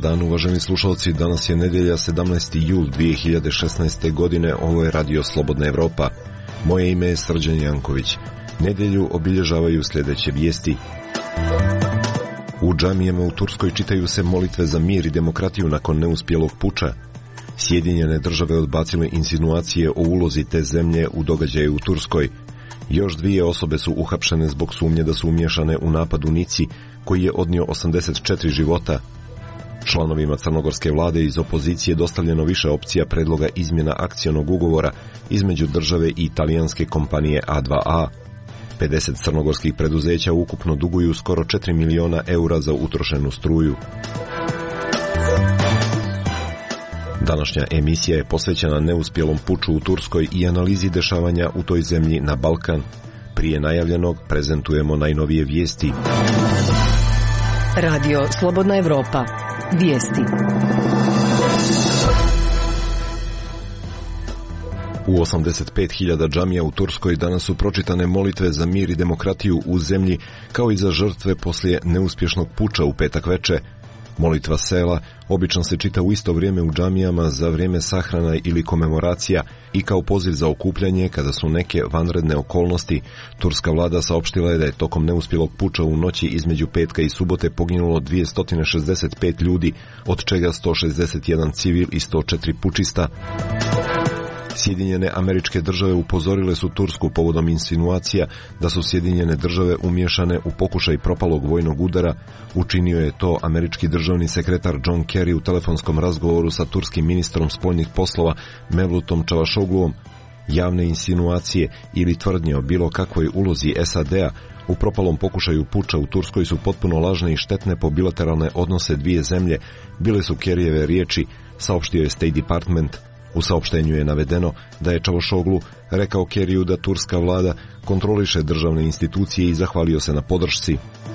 dan, uvaženi slušalci. Danas je nedjelja, 17. jul 2016. godine. Ovo je Radio Slobodna Evropa. Moje ime je Srđan Janković. Nedjelju obilježavaju sljedeće vijesti. U džamijama u Turskoj čitaju se molitve za mir i demokratiju nakon neuspjelog puča. Sjedinjene države odbacile insinuacije o ulozi te zemlje u događaju u Turskoj. Još 2 osobe su uhapšene zbog sumnje da su umiješane u napad u Nici, koji je odnio 84 života. Članovima crnogorske vlade iz opozicije dostavljeno više opcija predloga izmjena akcionog ugovora između države i talijanske kompanije A2A. 50 crnogorskih preduzeća ukupno duguju skoro 4 miliona eura za utrošenu struju. Današnja emisija je posvećena neuspjelom puču u Turskoj i analizi dešavanja u toj zemlji na Balkan. Prije najavljenog prezentujemo najnovije vijesti. Radio Slobodna Evropa. Vijesti. U 85.000 džamija u Turskoj danas su pročitane molitve za mir i demokratiju u zemlji, kao i za žrtve poslije neuspješnog puča u petak veče. Molitva sela obično se čita u isto vrijeme u džamijama za vrijeme sahrana ili komemoracija i kao poziv za okupljanje kada su neke vanredne okolnosti. Turska vlada saopštila je da je tokom neuspjelog puča u noći između petka i subote poginulo 265 ljudi, od čega 161 civil i 104 pučista. Sjedinjene Američke Države upozorile su Tursku povodom insinuacija da su Sjedinjene Države umiješane u pokušaj propalog vojnog udara. Učinio je to američki državni sekretar John Kerry u telefonskom razgovoru sa turskim ministrom spoljnih poslova Mevlutom Čavašogluom. Javne insinuacije ili tvrdnje o bilo kakvoj ulozi SAD-a u propalom pokušaju puča u Turskoj su potpuno lažne i štetne po bilateralne odnose dvije zemlje, bile su Kerryjeve riječi, saopštio je State Department. U saopštenju je navedeno da je Čavošoglu rekao Kerryu da turska vlada kontroliše državne institucije i zahvalio se na podršci.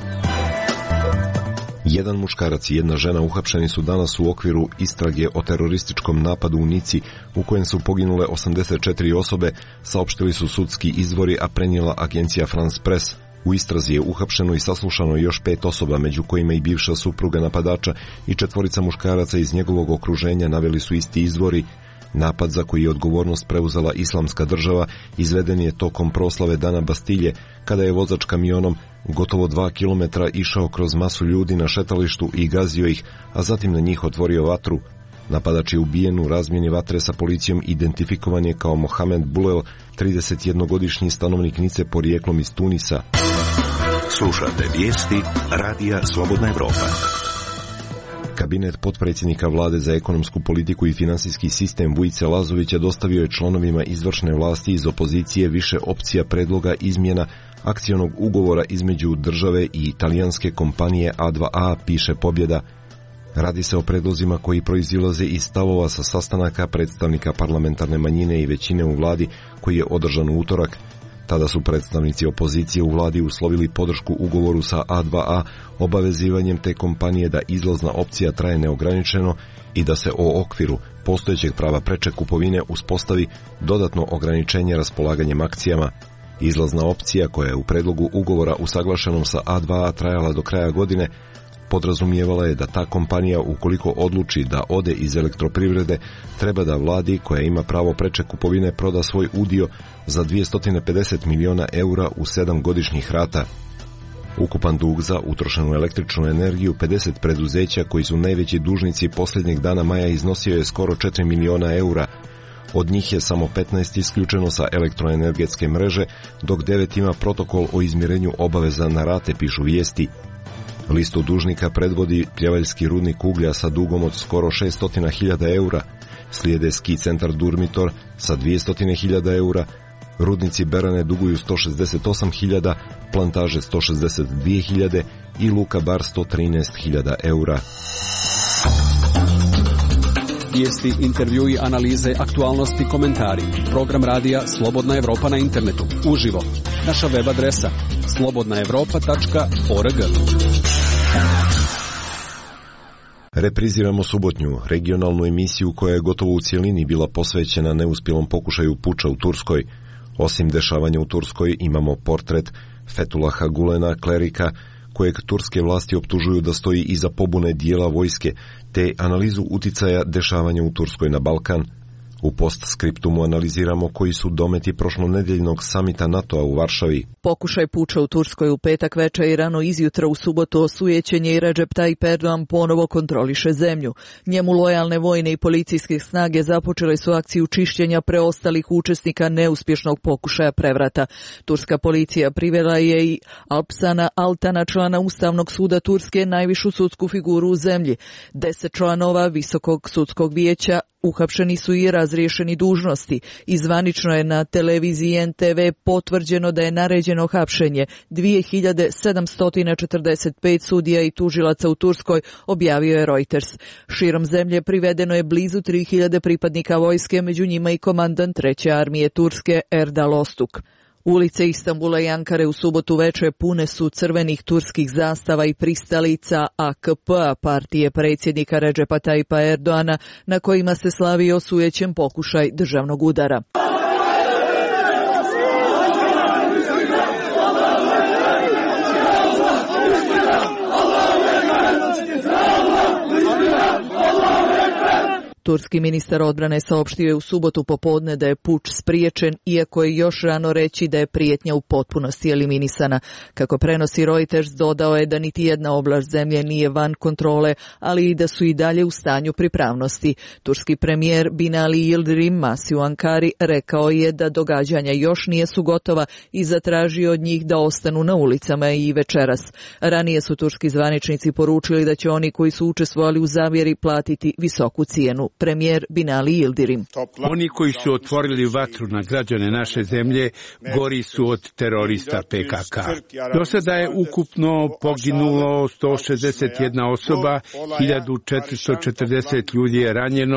Jedan muškarac i jedna žena uhapšeni su danas u okviru istrage o terorističkom napadu u Nici, u kojem su poginule 84 osobe, saopštili su sudski izvori, a prenijela agencija France Press. U istrazi je uhapšeno i saslušano još 5 osoba, među kojima i bivša supruga napadača i 4 muškaraca iz njegovog okruženja, naveli su isti izvori. Napad, za koji je odgovornost preuzela Islamska država, izveden je tokom proslave Dana Bastilje, kada je vozač kamionom gotovo 2 kilometra išao kroz masu ljudi na šetalištu i gazio ih, a zatim na njih otvorio vatru. Napadač je ubijen u razmjeni vatre sa policijom, identifikovan je kao Mohamed Bulel, 31-godišnji stanovnik Nice porijeklom iz Tunisa. Slušate vijesti Radija Slobodna Evropa. Kabinet potpredsjednika vlade za ekonomsku politiku i finansijski sistem Vujice Lazovića dostavio je članovima izvršne vlasti iz opozicije više opcija predloga izmjena akcionog ugovora između države i talijanske kompanije A2A, piše Pobjeda. Radi se o predlozima koji proizilaze iz stavova sa sastanaka predstavnika parlamentarne manjine i većine u vladi koji je održan u utorak. Tada su predstavnici opozicije u vladi uslovili podršku ugovoru sa A2A obavezivanjem te kompanije da izlazna opcija traje neograničeno i da se o okviru postojećeg prava preče kupovine uspostavi dodatno ograničenje raspolaganjem akcijama. Izlazna opcija, koja je u predlogu ugovora usaglašenom sa A2A trajala do kraja godine, podrazumijevala je da ta kompanija, ukoliko odluči da ode iz elektroprivrede, treba da vladi, koja ima pravo preče kupovine, proda svoj udio za 250 miliona eura u 7 godišnjih rata. Ukupan dug za utrošenu električnu energiju 50 preduzeća koji su najveći dužnici posljednjeg dana maja iznosio je skoro 4 miliona eura. Od njih je samo 15 isključeno sa elektroenergetske mreže, dok 9 ima protokol o izmirenju obaveza na rate, pišu vijesti. Listu dužnika predvodi pljevaljski rudnik uglja sa dugom od skoro 600.000 eura, slijede ski centar Durmitor sa 200.000 eura, rudnici Berane duguju 168.000, plantaže 162.000 i Luka Bar 113.000 eura. Vijesti, intervjui, analize, aktualnosti, komentari. Program radija Slobodna Evropa na internetu. Uživo. Naša web adresa slobodnaevropa.org. Repriziramo subotnju regionalnu emisiju koja je gotovo u cjelini bila posvećena neuspjelom pokušaju puča u Turskoj. Osim dešavanja u Turskoj imamo portret Fethullaha Gulena, klerika, kojeg turske vlasti optužuju da stoji iza pobune dijela vojske, te analizu uticaja dešavanja u Turskoj na Balkan. U postskriptumu analiziramo koji su dometi prošlonedeljnog samita NATO-a u Varšavi. Pokušaj puča u Turskoj u petak večer i rano izjutra u subotu osujećen je i Recep Tayyip Erdogan ponovo kontroliše zemlju. Njemu lojalne vojne i policijske snage započele su akciju čišćenja preostalih učesnika neuspješnog pokušaja prevrata. Turska policija privela je i Alpsana Altana, člana Ustavnog suda Turske, najvišu sudsku figuru u zemlji. 10 članova Visokog sudskog vijeća uhapšeni su i razriješeni dužnosti. I zvanično je na televiziji NTV potvrđeno da je naređeno hapšenje 2745 sudija i tužilaca u Turskoj, objavio je Reuters. Širom zemlje privedeno je blizu 3000 pripadnika vojske, među njima i komandant 3. armije Turske Erdal Ostuk. Ulice Istanbula i Ankare u subotu večer pune su crvenih turskih zastava i pristalica AKP-a, partije predsjednika Recepa Tayyipa Erdogana, na kojima se slavi osujećen pokušaj državnog udara. Turski ministar odbrane saopštio je u subotu popodne da je puč spriječen, iako je još rano reći da je prijetnja u potpunosti eliminisana. Kako prenosi Reuters, dodao je da niti jedna oblast zemlje nije van kontrole, ali i da su i dalje u stanju pripravnosti. Turski premijer Binali Yildirim Masi u Ankari rekao je da događanja još nisu gotova i zatražio od njih da ostanu na ulicama i večeras. Ranije su turski zvaničnici poručili da će oni koji su učestvovali u zavjeri platiti visoku cijenu. Premijer Binali Yildirim. Oni koji su otvorili vatru na građane naše zemlje gori su od terorista PKK. Do sada je ukupno poginulo 161 osoba, 1440 ljudi je ranjeno,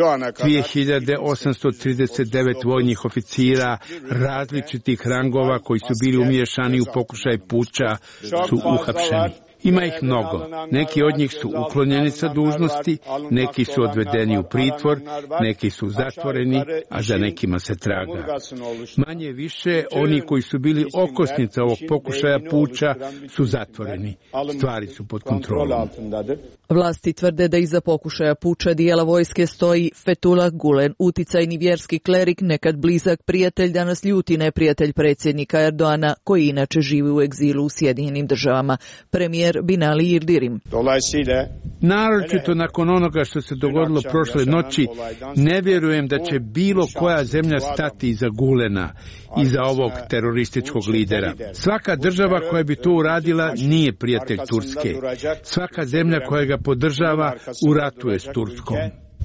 2839 vojnih oficira različitih rangova koji su bili umiješani u pokušaj puča su uhapšeni. Ima ih mnogo. Neki od njih su uklonjeni sa dužnosti, neki su odvedeni u pritvor, neki su zatvoreni, a za nekima se traga. Manje više, oni koji su bili okosnica ovog pokušaja puča su zatvoreni. Stvari su pod kontrolom. Vlasti tvrde da iza pokušaja puča dijela vojske stoji Fethullah Gulen, uticajni vjerski klerik, nekad blizak prijatelj, danas ljuti neprijatelj predsjednika Erdogana, koji inače živi u egzilu u Sjedinjenim Državama. Premijer Binali Yildirim. Naročito nakon onoga što se dogodilo prošle noći, ne vjerujem da će bilo koja zemlja stati iza Gulena, iza ovog terorističkog lidera. Svaka država koja bi to uradila nije prijatelj Turske. Svaka zemlja koja ga podržava u ratu je s Turskom.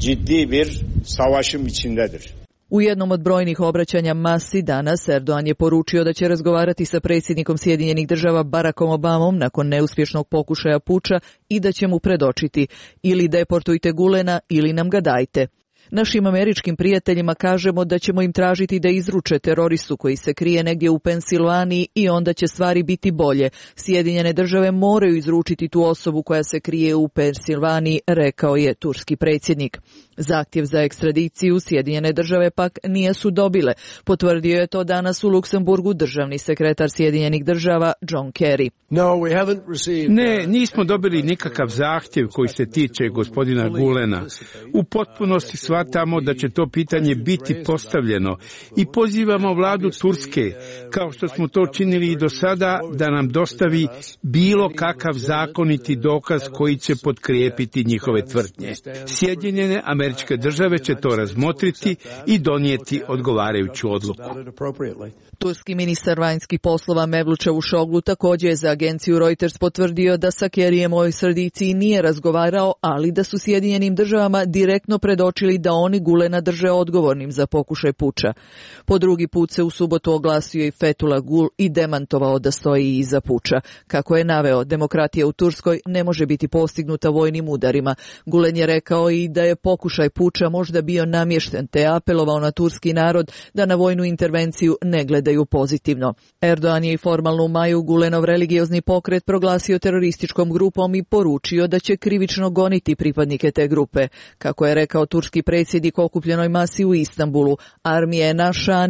U jednom od brojnih obraćanja Masi danas Erdogan je poručio da će razgovarati sa predsjednikom Sjedinjenih Država Barackom Obamom nakon neuspješnog pokušaja puča i da će mu predočiti: ili deportujte Gulena ili nam ga dajte. Našim američkim prijateljima kažemo da ćemo im tražiti da izruče teroristu koji se krije negdje u Pensilvaniji i onda će stvari biti bolje. Sjedinjene Države moraju izručiti tu osobu koja se krije u Pensilvaniji, rekao je turski predsjednik. Zahtjev za ekstradiciju Sjedinjene Države pak nisu dobile. Potvrdio je to danas u Luksemburgu državni sekretar Sjedinjenih Država John Kerry. Ne, nismo dobili nikakav zahtjev koji se tiče gospodina Gulena. U potpunosti shvatamo da će to pitanje biti postavljeno i pozivamo vladu Turske, kao što smo to činili i do sada, da nam dostavi bilo kakav zakoniti dokaz koji će potkrijepiti njihove tvrdnje. Sjedinjene Američke Države će to razmotriti i donijeti odgovarajuću odluku. Turski ministar vanjskih poslova Mevlut Čavuşoglu također je za agenciju Reuters potvrdio da sa Kerryjem u ovoj srdiciji nije razgovarao, ali da su Sjedinjenim Državama direktno predočili da oni Gulena drže odgovornim za pokušaj puča. Po drugi put se u subotu oglasio i Fethullah Gul i demantovao da stoji iza puča. Kako je naveo, demokratija u Turskoj ne može biti postignuta vojnim udarima. Gulen je rekao i da je pokušaj puča možda bio namješten, te apelovao na turski narod da na vojnu intervenciju ne gledaju pozitivno. Erdogan je i formalno u maju Gulenov religiozni pokret proglasio terorističkom grupom i poručio da će krivično goniti pripadnike te grupe. Kako je rekao turski predsjednik okupljenoj masi u Istanbulu, armija je naša, ne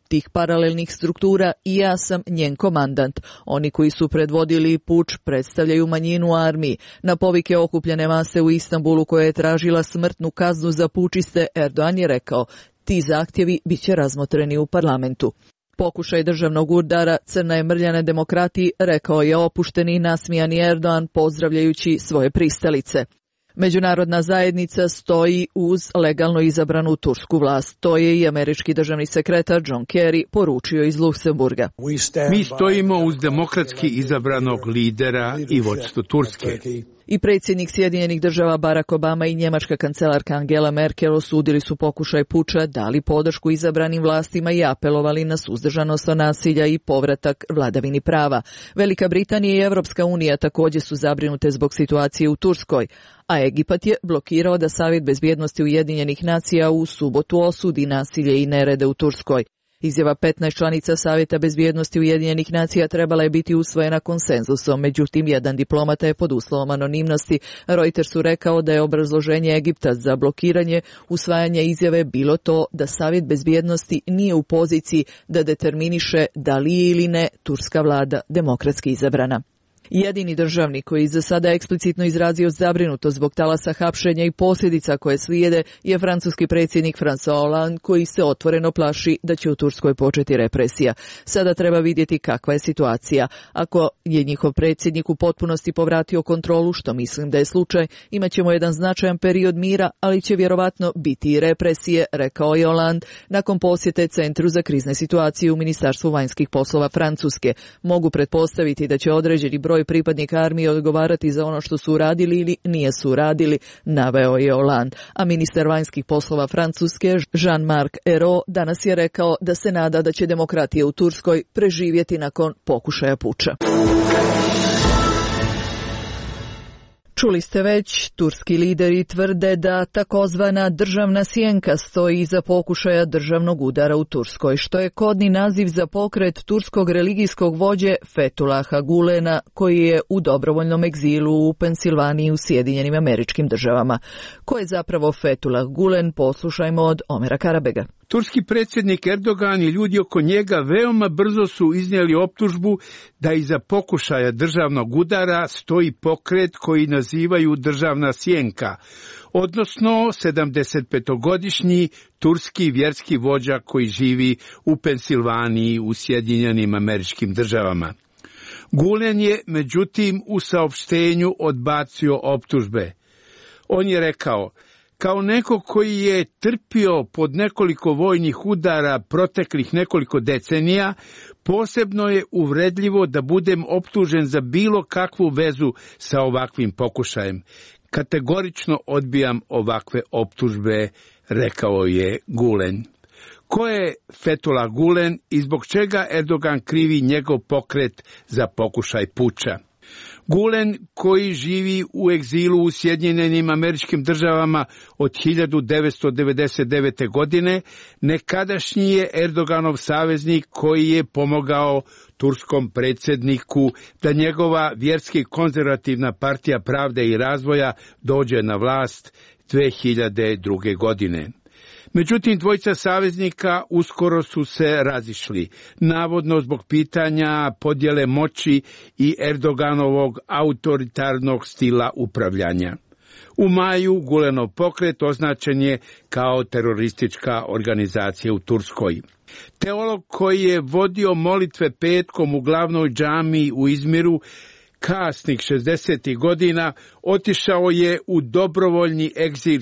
tih paralelnih struktura i ja sam njen komandant. Oni koji su predvodili puč predstavljaju manjinu u armiji. Na povike okupljene mase u Istanbulu koja je tražila smrtnu kaznu za pučiste, Erdogan je rekao: ti zahtjevi bit će razmotreni u parlamentu. Pokušaj državnog udara crna je mrlja na demokratiji, rekao je opušteni i nasmijani Erdogan pozdravljajući svoje pristalice. Međunarodna zajednica stoji uz legalno izabranu tursku vlast. To je i američki državni sekretar John Kerry poručio iz Luksemburga. Mi stojimo uz demokratski izabranog lidera i vodstvo Turske. I predsjednik Sjedinjenih država Barack Obama i njemačka kancelarka Angela Merkel osudili su pokušaj puča, dali podršku izabranim vlastima i apelovali na suzdržanost od nasilja i povratak vladavini prava. Velika Britanija i Evropska unija također su zabrinute zbog situacije u Turskoj, a Egipat je blokirao da Savjet bezbjednosti Ujedinjenih nacija u subotu osudi nasilje i nerede u Turskoj. Izjava 15 članica Savjeta bezbjednosti Ujedinjenih nacija trebala je biti usvojena konsenzusom, međutim jedan diplomata je pod uslovom anonimnosti Reutersu rekao da je obrazloženje Egipta za blokiranje usvajanja izjave bilo to da Savjet bezbjednosti nije u poziciji da determiniše da li je ili ne turska vlada demokratski izabrana. Jedini državnik koji za sada eksplicitno izrazio zabrinutost zbog talasa hapšenja i posljedica koje slijede je francuski predsjednik François Hollande, koji se otvoreno plaši da će u Turskoj početi represija. Sada treba vidjeti kakva je situacija. Ako je njihov predsjednik u potpunosti povratio kontrolu, što mislim da je slučaj, imat ćemo jedan značajan period mira, ali će vjerovatno biti i represije, rekao je Hollande nakon posjete Centru za krizne situacije u Ministarstvu vanjskih poslova Francuske. Mogu pretpostaviti da će određeni broj pripadnika armije odgovarati za ono što su uradili ili nije su uradili, naveo je Hollande. A ministar vanjskih poslova Francuske Jean-Marc Ayrault danas je rekao da se nada da će demokratija u Turskoj preživjeti nakon pokušaja puča. Čuli ste već, turski lideri tvrde da takozvana državna sjenka stoji iza pokušaja državnog udara u Turskoj, što je kodni naziv za pokret turskog religijskog vođe Fethullaha Gulena, koji je u dobrovoljnom egzilu u Pensilvaniji u Sjedinjenim Američkim Državama. Ko je zapravo Fethullah Gulen, poslušajmo od Omera Karabega. Turski predsjednik Erdogan i ljudi oko njega veoma brzo su iznijeli optužbu da iza pokušaja državnog udara stoji pokret koji nazivaju državna sjenka, odnosno 75-godišnji turski vjerski vođa koji živi u Pensilvaniji u Sjedinjenim Američkim Državama. Gulen je, međutim, u saopštenju odbacio optužbe. On je rekao: kao neko koji je trpio pod nekoliko vojnih udara proteklih nekoliko decenija, posebno je uvredljivo da budem optužen za bilo kakvu vezu sa ovakvim pokušajem. Kategorično odbijam ovakve optužbe, rekao je Gulen. Ko je Fethullah Gulen i zbog čega Erdogan krivi njegov pokret za pokušaj puča? Gulen, koji živi u egzilu u Sjedinjenim Američkim Državama od 1999. godine, nekadašnji je Erdoganov saveznik koji je pomogao turskom predsjedniku da njegova vjerski konzervativna partija Pravde i razvoja dođe na vlast 2002. godine. Međutim, dvojica saveznika uskoro su se razišli, navodno zbog pitanja podjele moći i Erdoganovog autoritarnog stila upravljanja. U maju Gulenov pokret označen je kao teroristička organizacija u Turskoj. Teolog koji je vodio molitve petkom u glavnoj džamiji u Izmiru kasnih 60. godina otišao je u dobrovoljni egzil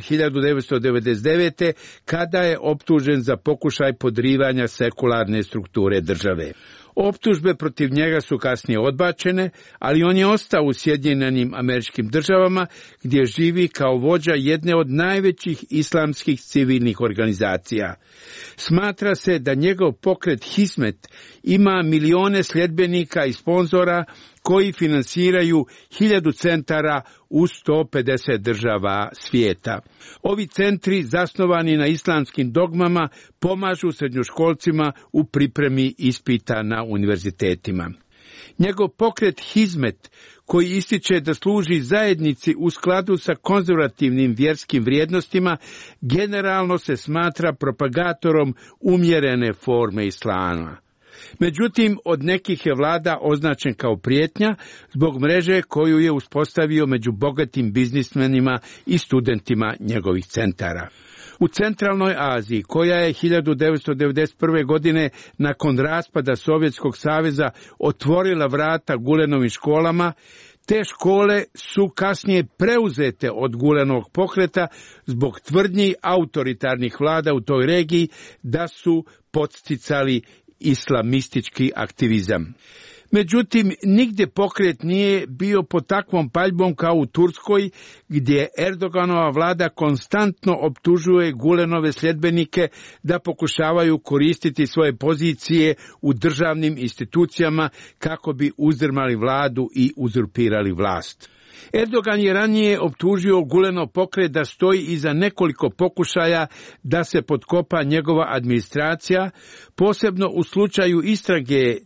1999. kada je optužen za pokušaj podrivanja sekularne strukture države. Optužbe protiv njega su kasnije odbačene, ali on je ostao u Sjedinjenim Američkim Državama gdje živi kao vođa jedne od najvećih islamskih civilnih organizacija. Smatra se da njegov pokret Hizmet ima milione sljedbenika i sponzora koji finansiraju 1000 centara u 150 država svijeta. Ovi centri, zasnovani na islamskim dogmama, pomažu srednjoškolcima u pripremi ispita na univerzitetima. Njegov pokret Hizmet, koji ističe da služi zajednici u skladu sa konzervativnim vjerskim vrijednostima, generalno se smatra propagatorom umjerene forme islama. Međutim, od nekih je vlada označen kao prijetnja zbog mreže koju je uspostavio među bogatim biznismenima i studentima njegovih centara. U centralnoj Aziji, koja je 1991. godine nakon raspada Sovjetskog saveza otvorila vrata Gulenovim školama, te škole su kasnije preuzete od Gulenovog pokreta zbog tvrdnji autoritarnih vlada u toj regiji da su podsticali islamistički aktivizam. Međutim, nigdje pokret nije bio pod takvom paljbom kao u Turskoj, gdje Erdoganova vlada konstantno optužuje Gulenove sljedbenike da pokušavaju koristiti svoje pozicije u državnim institucijama kako bi uzdrmali vladu i uzurpirali vlast. Erdogan je ranije optužio Gulenov pokret da stoji iza nekoliko pokušaja da se potkopa njegova administracija, posebno u slučaju istrage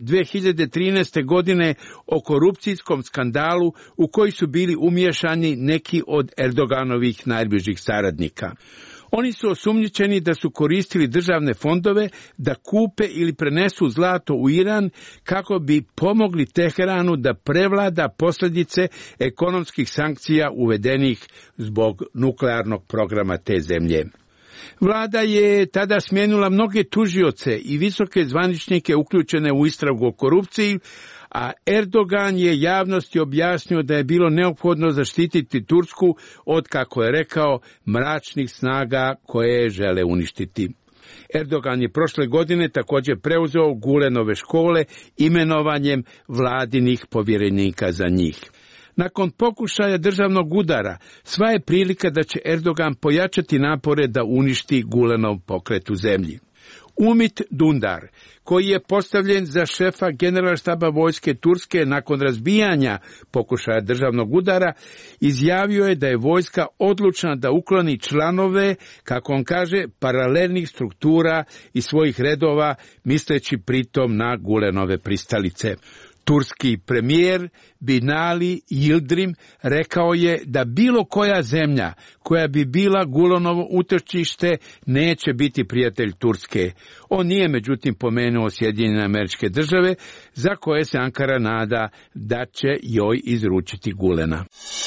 2013. godine o korupcijskom skandalu u koji su bili umiješani neki od Erdoganovih najbližih saradnika. Oni su osumnjičeni da su koristili državne fondove da kupe ili prenesu zlato u Iran kako bi pomogli Teheranu da prevlada posljedice ekonomskih sankcija uvedenih zbog nuklearnog programa te zemlje. Vlada je tada smijenila mnoge tužioce i visoke zvaničnike uključene u istragu o korupciji, a Erdogan je javnosti objasnio da je bilo neophodno zaštititi Tursku od, kako je rekao, mračnih snaga koje je žele uništiti. Erdogan je prošle godine također preuzeo Gulenove škole imenovanjem vladinih povjerenika za njih. Nakon pokušaja državnog udara, sva je prilika da će Erdogan pojačati napore da uništi Gulenov pokret u zemlji. Umit Dundar, koji je postavljen za šefa generalštaba vojske Turske nakon razbijanja pokušaja državnog udara, izjavio je da je vojska odlučna da ukloni članove, kako on kaže, paralelnih struktura iz svojih redova, misleći pritom na Gulenove pristalice. Turski premijer Binali Yildirim rekao je da bilo koja zemlja koja bi bila Gulenovo utočište neće biti prijatelj Turske. On nije međutim pomenuo Sjedinjene Američke Države, za koje se Ankara nada da će joj izručiti Gulena.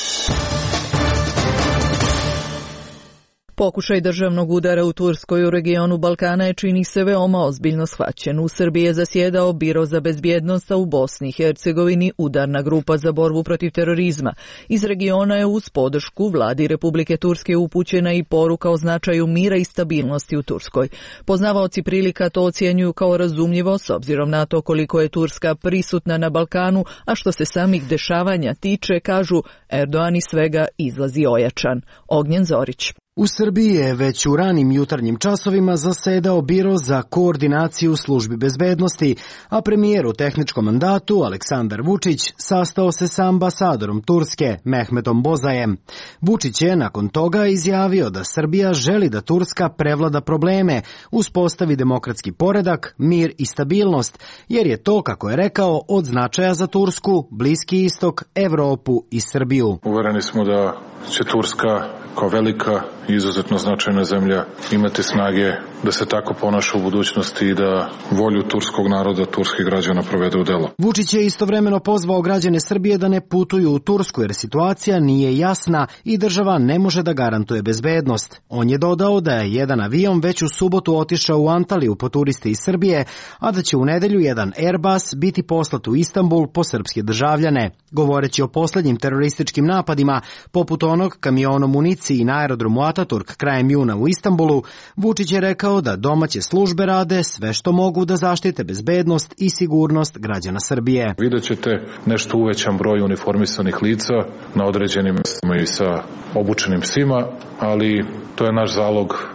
Pokušaj državnog udara u Turskoj u regionu Balkana je, čini se, veoma ozbiljno shvaćen. U Srbiji je zasjedao Biro za bezbjednost, a u Bosni i Hercegovini udarna grupa za borbu protiv terorizma. Iz regiona je uz podršku vladi Republike Turske upućena i poruka o značaju mira i stabilnosti u Turskoj. Poznavaoci prilika to ocjenjuju kao razumljivo s obzirom na to koliko je Turska prisutna na Balkanu, a što se samih dešavanja tiče, kažu, Erdogan iz svega izlazi ojačan. Ognjen Zorić. U Srbiji je već u ranim jutarnjim časovima zasedao Biro za koordinaciju službi bezbednosti, a premijer u tehničkom mandatu Aleksandar Vučić sastao se sa ambasadorom Turske Mehmetom Bozajem. Vučić je nakon toga izjavio da Srbija želi da Turska prevlada probleme, uspostavi demokratski poredak, mir i stabilnost, jer je to, kako je rekao, od značaja za Tursku, Bliski istok, Evropu i Srbiju. Uvereni smo da će Turska kao velika i izuzetno značajna zemlja imati snage da se tako ponaša u budućnosti i da volju turskog naroda, turskih građana provede u delo. Vučić je istovremeno pozvao građane Srbije da ne putuju u Tursku jer situacija nije jasna i država ne može da garantuje bezbednost. On je dodao da je jedan avion već u subotu otišao u Antaliju po turiste iz Srbije, a da će u nedelju jedan Airbus biti poslat u Istanbul po srpske državljane. Govoreći o poslednjim terorističkim napadima, poput onog kamionom municiji na aerodromu Ataturk krajem juna u Istanbulu, Vučić je rekao da domaće službe rade sve što mogu da zaštite bezbednost i sigurnost građana Srbije. Vidjet ćete nešto uvećan broj uniformisanih lica na određenim mestima i sa obučenim psima, ali to je naš zalog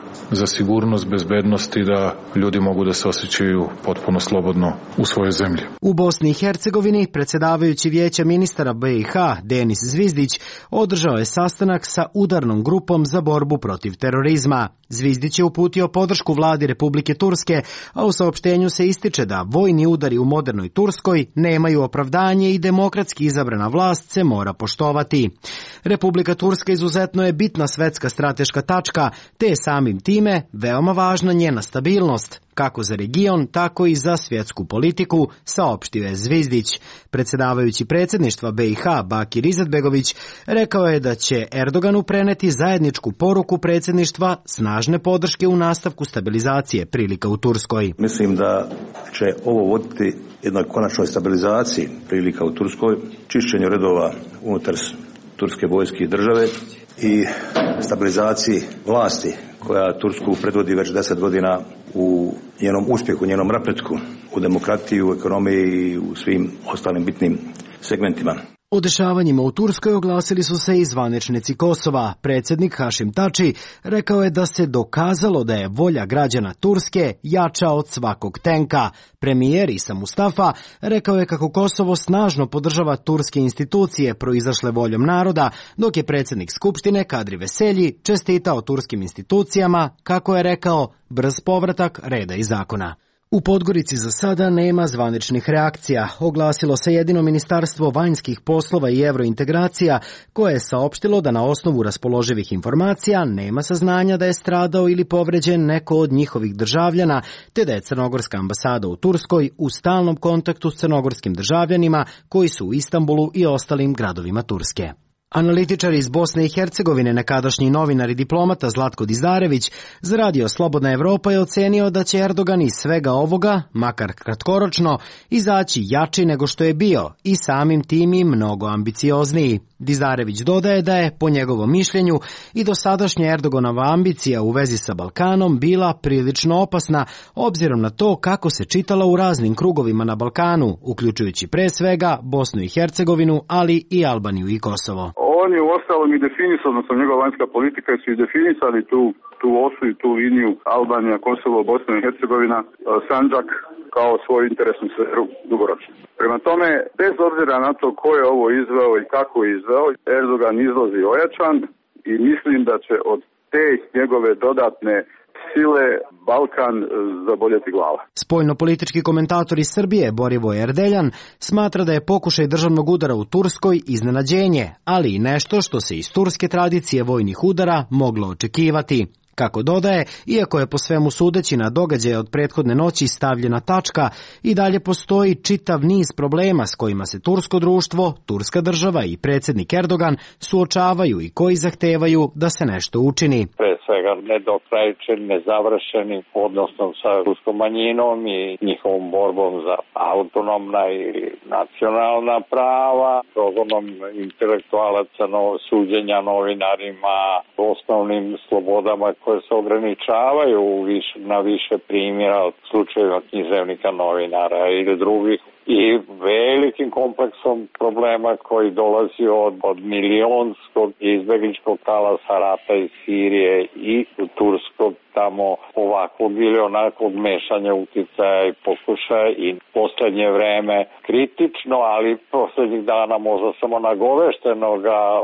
za sigurnost, bezbednost i da ljudi mogu da se osjećaju potpuno slobodno u svojoj zemlji. U Bosni i Hercegovini predsjedavajući Vijeća ministara BiH Denis Zvizdić održao je sastanak sa udarnom grupom za borbu protiv terorizma. Zvizdić je uputio podršku vladi Republike Turske, a u saopštenju se ističe da vojni udari u modernoj Turskoj nemaju opravdanje i demokratski izabrana vlast se mora poštovati. Republika Turska izuzetno je bitna svetska strateška tačka, te je samim time veoma važna njena stabilnost, kako za region, tako i za svjetsku politiku, saopštio je Zvizdić. Predsjedavajući predsjedništva BiH Bakir Izetbegović rekao je da će Erdoganu preneti zajedničku poruku predsjedništva snažne podrške u nastavku stabilizacije prilika u Turskoj. Mislim da će ovo voditi jednoj konačnoj stabilizaciji prilika u Turskoj, čišćenju redova unutar turske vojske i države i stabilizaciji vlasti koja Tursku predvodi već 10 godina u njenom uspjehu, njenom napretku u demokratiji, u ekonomiji i u svim ostalim bitnim segmentima. O dešavanjima u Turskoj oglasili su se i zvaničnici Kosova. Predsjednik Hašim Tači rekao je da se dokazalo da je volja građana Turske jača od svakog tenka. Premijer Isa Mustafa rekao je kako Kosovo snažno podržava turske institucije proizašle voljom naroda, dok je predsjednik Skupštine Kadri Veselji čestitao turskim institucijama, kako je rekao, brz povratak reda i zakona. U Podgorici za sada nema zvaničnih reakcija. Oglasilo se jedino Ministarstvo vanjskih poslova i evrointegracija, koje je saopštilo da na osnovu raspoloživih informacija nema saznanja da je stradao ili povređen neko od njihovih državljana, te da je Crnogorska ambasada u Turskoj u stalnom kontaktu s crnogorskim državljanima koji su u Istanbulu i ostalim gradovima Turske. Analitičar iz Bosne i Hercegovine, nekadašnji novinar i diplomata Zlatko Dizdarević, za radio Slobodna Evropa je ocenio da će Erdogan iz svega ovoga, makar kratkoročno, izaći jači nego što je bio i samim tim i mnogo ambiciozniji. Dizdarević dodaje da je, po njegovom mišljenju, i dosadašnja Erdoganova ambicija u vezi sa Balkanom bila prilično opasna, obzirom na to kako se čitala u raznim krugovima na Balkanu, uključujući pre svega Bosnu i Hercegovinu, ali i Albaniju i Kosovo. On je u ostalom i definisao, odnosno njegova vanjska politika su i definisali tu osu i tu liniju Albanija, Kosovo, Bosna i Hercegovina, Sandžak kao svoju interesnu sferu dugoročno. Prema tome, bez obzira na to ko je ovo izveo i kako je izveo, Erdogan izlazi ojačan i mislim da će od te njegove dodatne sile Balkan zaboljeti glava. Spoljnopolitički komentator iz Srbije Borivoje Erdeljan smatra da je pokušaj državnog udara u Turskoj iznenađenje, ali i nešto što se iz turske tradicije vojnih udara moglo očekivati. Kako dodaje, iako je po svemu sudeći na događaje od prethodne noći stavljena tačka, i dalje postoji čitav niz problema s kojima se tursko društvo, turska država i predsjednik Erdogan suočavaju i koji zahtevaju da se nešto učini. Pre svega nedokrajčen, nezavršeni odnosno sa ruskom manjinom i njihovom borbom za autonomna ili nacionalna prava, progonom intelektualaca, suđenja novinarima, osnovnim slobodama koje se ograničavaju na više primjera od slučajeva književnika, novinara ili drugih, i velikim kompleksom problema koji dolazi od milionskog izbegličkog talasa rata iz Sirije i turskog tamo ovakvog ili onakvog mešanja uticaja i pokušaja, i poslednje vreme kritično, ali poslednjih dana možda samo nagoveštenog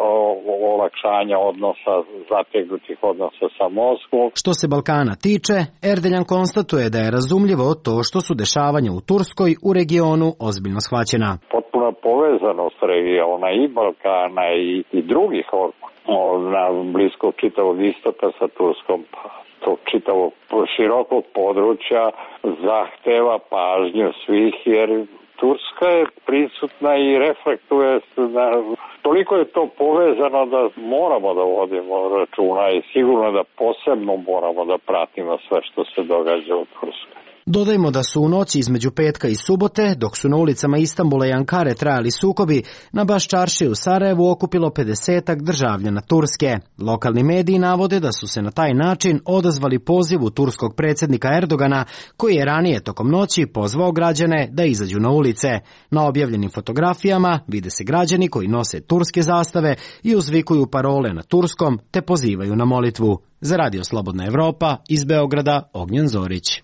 olakšanja odnosa, zategnutih odnosa sa Moskvom. Što se Balkana tiče, Erdeljan konstatuje da je razumljivo to što su dešavanja u Turskoj u regionu ozbiljno shvaćena. Potpuno povezanost regiona i Balkana i drugih na bliskog čitavog istoka sa Turskom, tog čitavog širokog područja zahteva pažnju svih, jer Turska je prisutna i reflektuje, toliko je to povezano da moramo da vodimo računa i sigurno da posebno moramo da pratimo sve što se događa u Turskoj. Dodajmo da su u noći između petka i subote, dok su na ulicama Istanbula i Ankare trajali sukobi, na Baščaršiji u Sarajevu okupilo 50-ak državljana Turske. Lokalni mediji navode da su se na taj način odazvali pozivu turskog predsjednika Erdogana, koji je ranije tokom noći pozvao građane da izađu na ulice. Na objavljenim fotografijama vide se građani koji nose turske zastave i uzvikuju parole na turskom te pozivaju na molitvu. Za Radio Slobodna Evropa iz Beograda, Ognjen Zorić.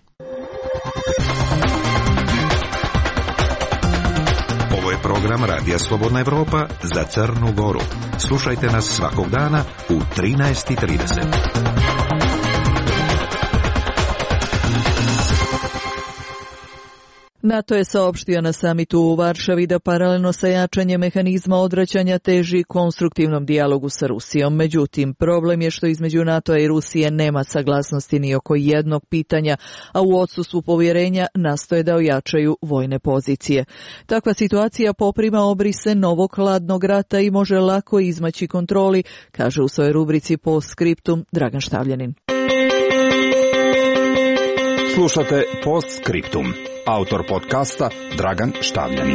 Ovo je program Radija Slobodna Evropa za Crnu Goru. Slušajte nas svakog dana u 13:30. NATO je saopštio na samitu u Varšavi da paralelno sa jačanjem mehanizma odvraćanja teži konstruktivnom dijalogu sa Rusijom. Međutim, problem je što između NATO-a i Rusije nema saglasnosti ni oko jednog pitanja, a u odsustvu povjerenja nastoje da ojačaju vojne pozicije. Takva situacija poprima obrise novog hladnog rata i može lako izmaći kontroli, kaže u svojoj rubrici Postscriptum Dragan Štavljanin. Slušate Postscriptum. Autor podcasta Dragan Štavljanin.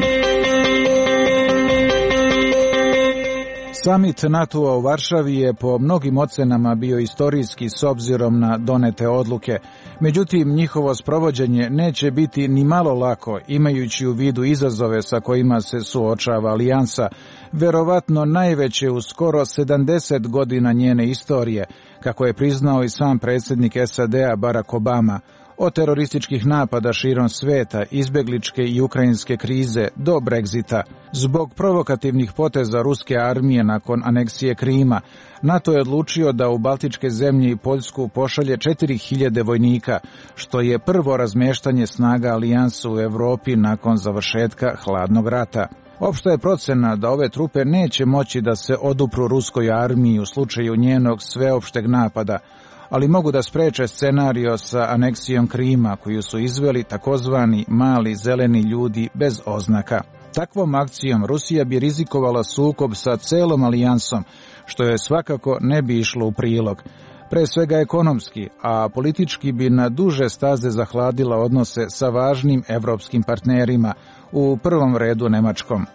Samit NATO-a u Varšavi je po mnogim ocenama bio istorijski s obzirom na donete odluke. Međutim, njihovo sprovođenje neće biti ni malo lako, imajući u vidu izazove sa kojima se suočava alijansa, verovatno najveće u skoro 70 godina njene istorije, kako je priznao i sam predsjednik SAD-a Barack Obama. Od terorističkih napada širom sveta, izbegličke i ukrajinske krize do Brexita. Zbog provokativnih poteza ruske armije nakon aneksije Krima, NATO je odlučio da u Baltičke zemlje i Poljsku pošalje 4000 vojnika, što je prvo razmještanje snaga alijansa u Europi nakon završetka hladnog rata. Opšta je procena da ove trupe neće moći da se odupru ruskoj armiji u slučaju njenog sveopšteg napada, ali mogu da spreče scenario sa aneksijom Krima koju su izveli takozvani mali zeleni ljudi bez oznaka. Takvom akcijom Rusija bi rizikovala sukob sa celom alijansom, što je svakako ne bi išlo u prilog. Pre svega ekonomski, a politički bi na duže staze zahladila odnose sa važnim evropskim partnerima, u prvom redu Nemačkom.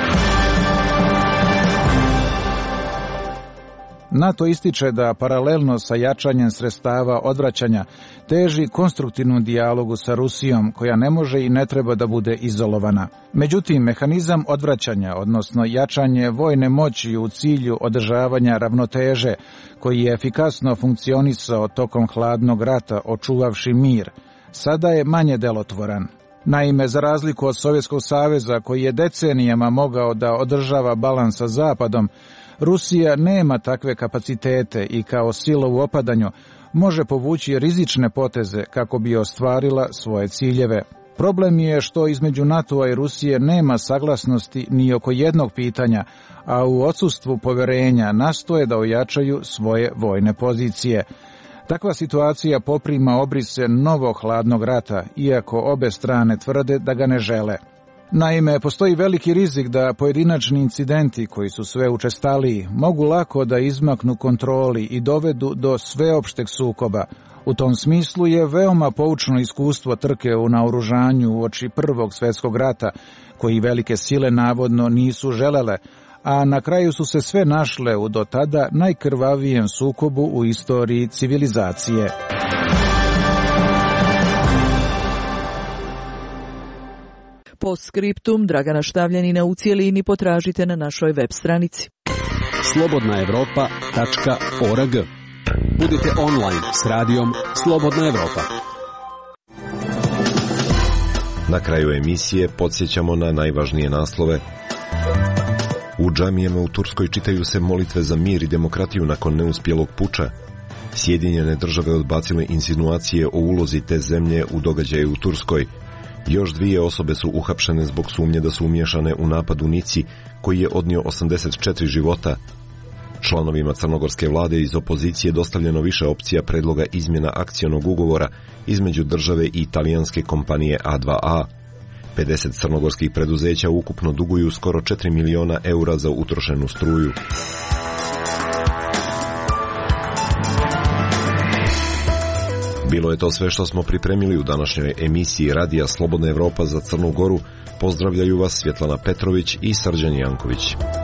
NATO ističe da paralelno sa jačanjem sredstava odvraćanja teži konstruktivnom dijalogu sa Rusijom, koja ne može i ne treba da bude izolovana. Međutim, mehanizam odvraćanja, odnosno jačanje vojne moći u cilju održavanja ravnoteže, koji je efikasno funkcionisao tokom hladnog rata očuvavši mir, sada je manje delotvoran. Naime, za razliku od Sovjetskog saveza, koji je decenijama mogao da održava balans sa Zapadom, Rusija nema takve kapacitete i kao sila u opadanju može povući rizične poteze kako bi ostvarila svoje ciljeve. Problem je što između NATO-a i Rusije nema saglasnosti ni oko jednog pitanja, a u odsustvu poverenja nastoje da ojačaju svoje vojne pozicije. Takva situacija poprima obrise novog hladnog rata, iako obe strane tvrde da ga ne žele. Naime, postoji veliki rizik da pojedinačni incidenti, koji su sve učestaliji, mogu lako da izmaknu kontroli i dovedu do sveopšteg sukoba. U tom smislu je veoma poučno iskustvo trke u naoružanju uoči Prvog svjetskog rata, koji velike sile navodno nisu želele, a na kraju su se sve našle u do tada najkrvavijem sukobu u istoriji civilizacije. Postscriptum Dragana Štavljanina u cijelini potražite na našoj web stranici. slobodnaevropa.org. Budite online s radijom Slobodna Evropa. Na kraju emisije podsjećamo na najvažnije naslove. U džamijama u Turskoj čitaju se molitve za mir i demokratiju nakon neuspjelog puča. Sjedinjene države odbacile insinuacije o ulozi te zemlje u događaje u Turskoj. Još 2 osobe su uhapšene zbog sumnje da su umiješane u napad u Nici, koji je odnio 84 života. Članovima crnogorske vlade iz opozicije dostavljeno više opcija predloga izmjena akcionog ugovora između države i italijanske kompanije A2A. 50 crnogorskih preduzeća ukupno duguju skoro 4 miliona eura za utrošenu struju. Bilo je to sve što smo pripremili u današnjoj emisiji Radija Slobodna Evropa za Crnu Goru. Pozdravljaju vas Svjetlana Petrović i Srđan Janković.